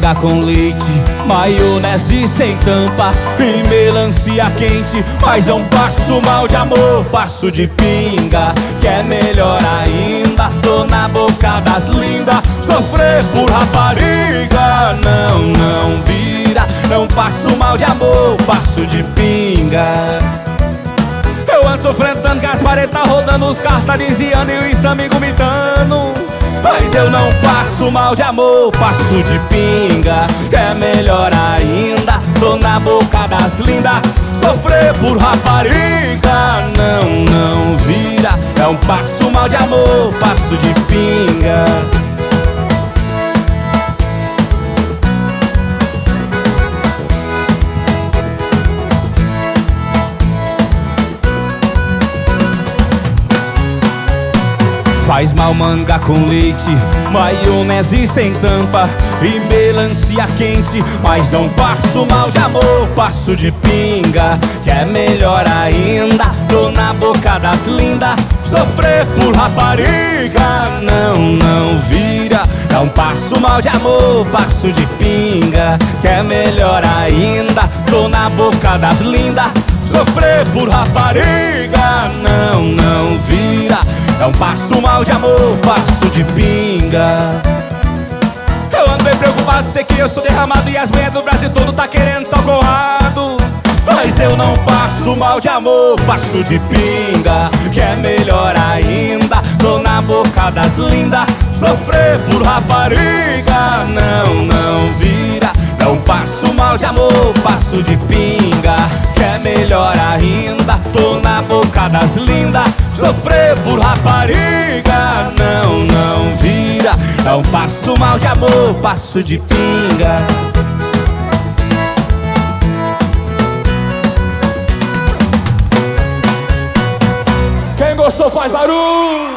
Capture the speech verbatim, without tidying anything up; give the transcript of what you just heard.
manga com leite, maionese sem tampa e melancia quente. Mas não passo mal de amor, passo de pinga, que é melhor ainda. Tô na boca das lindas, sofrer por rapariga não, não vira. Não passo mal de amor, passo de pinga. Eu ando sofrendo tanto que as paredes tá rodando, os carros tá desviando e o Insta me vomitando. Mas eu não passo mal de amor, passo de pinga, que é melhor ainda. Tô na boca das lindas, sofrer por rapariga não, não vira. É um passo mal de amor, passo de pinga. Faz mal manga com leite, maionese sem tampa e melancia quente. Mas não passo mal de amor, passo de pinga, que é melhor ainda. Tô na boca das lindas, sofrer por rapariga não, não vira. É um passo mal de amor, passo de pinga, que é melhor ainda. Tô na boca das lindas, sofrer por rapariga não, não vira. É um passo mal de amor, passo de pinga. Eu ando bem preocupado, sei que eu sou derramado e as mulheres do Brasil todo tá querendo socorrado. Mas eu não passo mal de amor, passo de pinga, que é melhor ainda. Tô na boca das lindas, sofrer por rapariga não, não vira. Não passo mal de amor, passo de pinga, que é melhor ainda. Tô na boca das lindas, sofrer por rapariga não, não vira. Não passo mal de amor, passo de pinga. Quem gostou faz barulho.